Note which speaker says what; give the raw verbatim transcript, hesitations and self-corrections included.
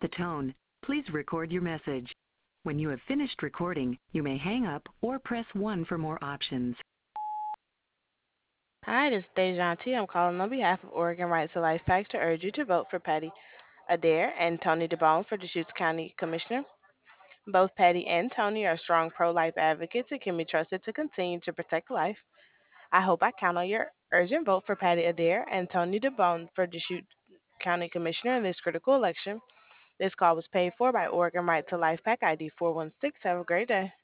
Speaker 1: the tone, please record your message. When you have finished recording, you may hang up or press one for more options.
Speaker 2: Hi, this is Dejan T. I'm calling on behalf of Oregon Right to Life PAC to urge you to vote for Patty Adair and Tony DeBone for Deschutes County Commissioner. Both Patty and Tony are strong pro-life advocates and can be trusted to continue to protect life. I hope I count on your urgent vote for Patty Adair and Tony DeBone for Deschutes County Commissioner in this critical election. This call was paid for by Oregon Right to Life PAC I D four one six. Have a great day.